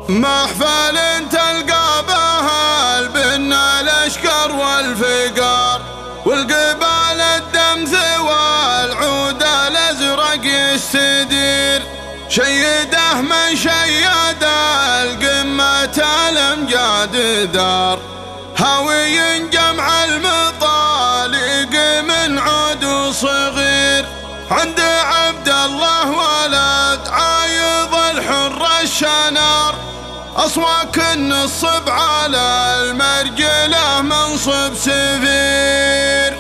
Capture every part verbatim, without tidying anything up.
محفل تلقى بها البن الاشكر والفقار، والقبال الدمث والعود الازرق يستدير. شيده من شيد القمة الامجاد دار، هاوي جمع المطالق من عود صغير. عند عبد الله ولد عايض الحر الشنار، أصواك النصب على المرجله منصب سفير.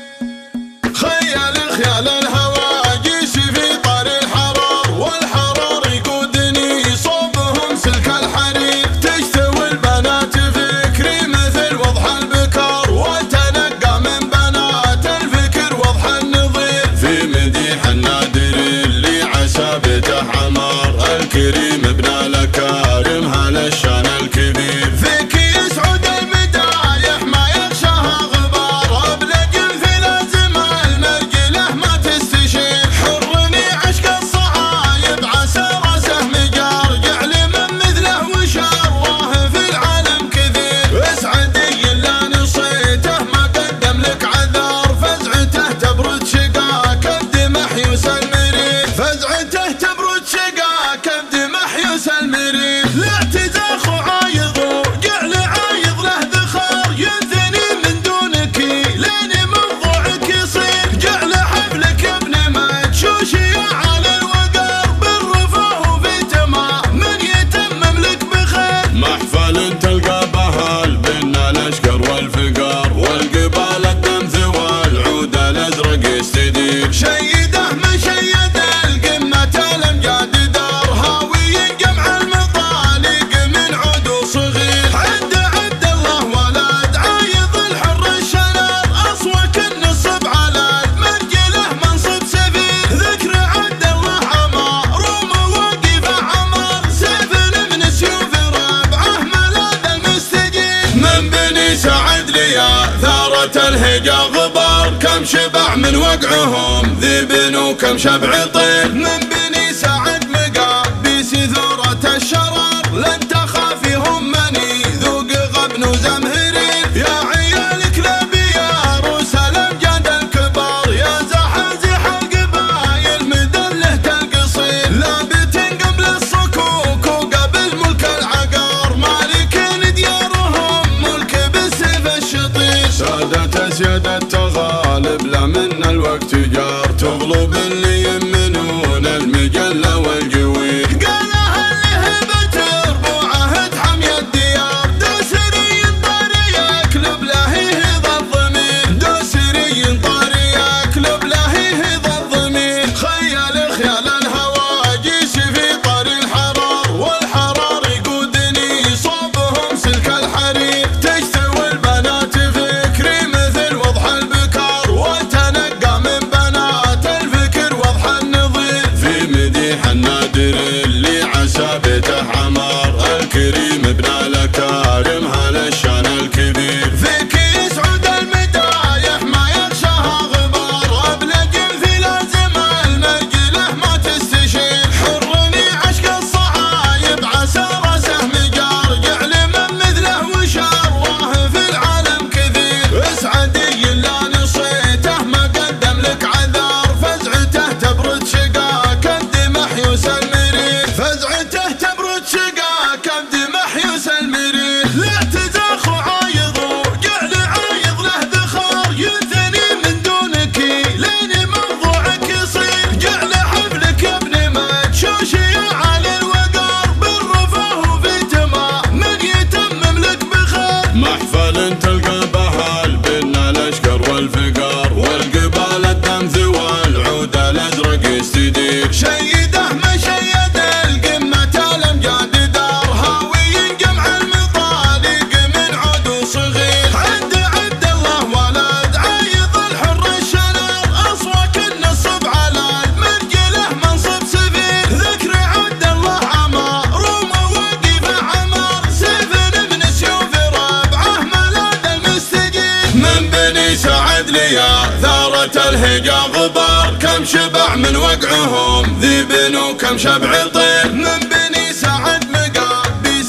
خيال الخيال الهواجس في طار الحرار، والحرار يقودني صوبهم سلك الحرير. تجتوي البنات فكري مثل وضح البكار، وتنقى من بنات الفكر وضح النظير. في مديح النادر اللي عسابته عمار، الكريم ابن الأكارم هذا الشان الكبير. فيك يسعد المدايح ما يغشاها غبار، أبلج في لازم المرجله ما تستشير. حرني عشق الصعايب عسى راسه مجار، جعل من مثله وشراه في العالم كثير. اسعدي اللي نصيته ما قدم لك عذار، فزعته تبرد شقاك بدمح يسلمري. فزعته تبرد شقاك بدمح يسلمري. لاعتزاخ عايض وجعل عايض له ذخار، ينثني من دونك لين موضوعك يصير. جعل حفلك ابن ما تشوشي على الوقار، بالرفاه وفي تمام من يتمم لك بخير. محفل تلقى بها البن الاشقر والفقار، والقبال الدمث والعود الازرق يستدير. شيده من شيد القمة الامجاد دار، هاوي جمع المطالق من عود صغير. عد عد الله ولد عايض الحر الشنار، اصوك النصب على المرجله منصب سفير. ذكر عد الله عمار ومواقف عمار، سيف من سيوف ربعه ملاذ المستجير. من بني سعد ليا ثارة الهجا غبار، كم شبع من وقعهم ذيب وكم شبع طير. من بني سعد مقابيس ثورة الشرار، لن تخافيهم مني ذوق غبن وزمهرير. يا عيال كلاب يا روس الامجاد الكبار، يا زحازح القبايل مدله القصير. لابتين قبل الصكوك وقبل ملك العقار، مالكين ديارهم ملك بالسيف الشطير. سادة اسياد التغالب لا من الوقت جار، تغلب اللي يمنون المجله والجوير. قالها اللي هبت ربوعه تحمي الديار، دوسري طاري يكلب له يهض الضمير. دوسري طاري يكلب له يهض الضمير. خيال خيال الهواجس في طار الحرار، والحرار يقودني صوبهم سلك الحرير. تجتوي البنات فكري مثل وضح البكار، وتنقى من بنات الفكر وضح النظير. في مديح النادر اللي عسابته عمار، الكريم ابن الأكارم هذا الشان الكبير. فيك يسعد المدايح ما يغشاها غبار، أبلج في لازم المرجله ما تستشير. حرني عشق الصعايب عسى راسه مجار، جعل من مثله وشراه في العالم كثير. اسعدي اللي نصيته ما قدم لك عذار، فزعته تبرد شقاك بدمح يسلمري. فزعته تبرد شقاك بدمح يسلمري. لاعتزاخ عايض وجعل عايض له ذخار، ينثني من دونك لين موضوعك يصير. جعل حفلك ابن ما تشوشي على الوقار، بالرفاه وفي تمام من يتمم لك بخير. محفل تلقى بها البن الاشقر والفقار، والقبال الدمث والعود الازرق يستدير. شيده من شيد القمة الامجاد دار، هاوي جمع المطالق من عود صغير. عد عد الله ولد عايض الحر الشنار، اصوك النصب على المرجله منصب سفير. ذكر عد الله عمار ومواقف عمار، سيف من سيوف ربعه ملاذ المستجير. من بني سعد ليا ثارة الهجا غبار، كم شبع من وقعهم ذيب وكم شبع طير. من بني سعد مقابيس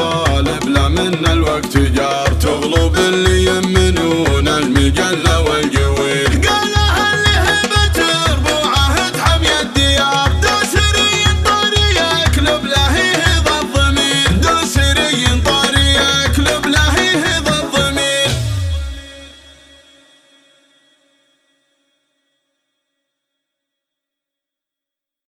الأطفال